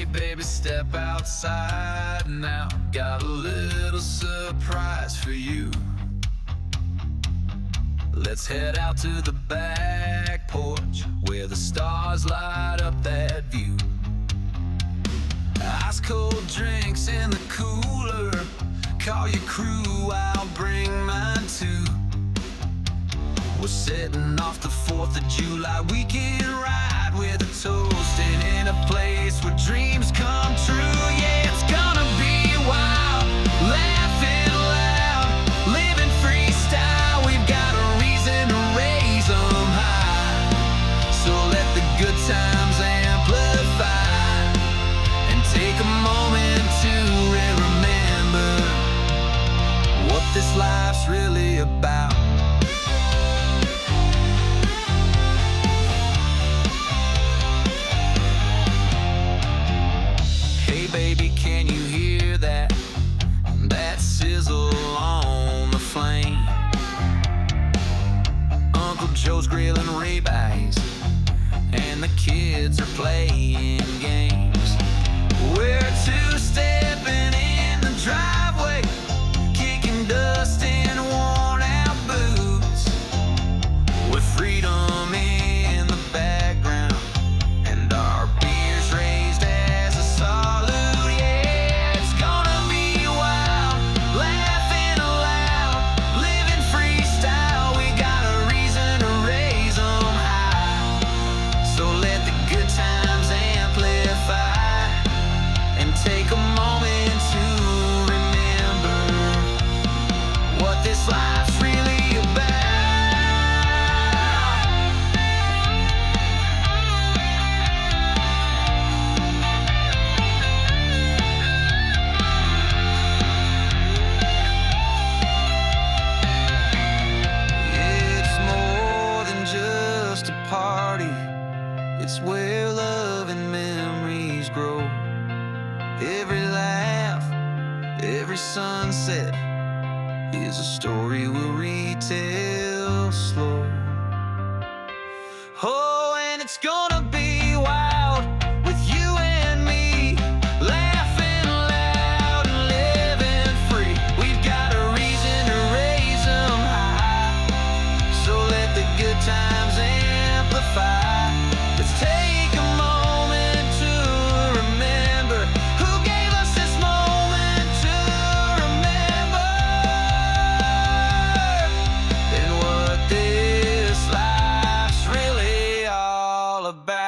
Hey baby, step outside now. Got a little surprise for you. Let's head out to the back porch where the stars light up that view. Ice cold drinks in the cooler. Call your crew, I'll bring mine too. We're setting off the 4th of July weekend ride with a toast and in a place where dreams come true. Yeah, it's gonna be wild, laughing loud, living freestyle. We've got a reason to raise them high. So let the good times amplify and take a moment to remember what this life's really about. Baby, can you hear that? That sizzle on the flame. Uncle Joe's grilling ribeyes and the kids are playing games. We're two-stepping in the driveway, kicking dust in worn-out boots, with freedom in the background and our beers raised as a salute. Take a moment to remember what this life's really about. It's more than just a party. It's where love and memories grow. Every laugh, every sunset is a story we'll retell slow. Oh, and it's gonna be wild with you and me, laughing loud and living free. We've got a reason to raise them high, so let the good times amplify. Let's take a moment to remember who gave us this moment to remember, and what this life's really all about.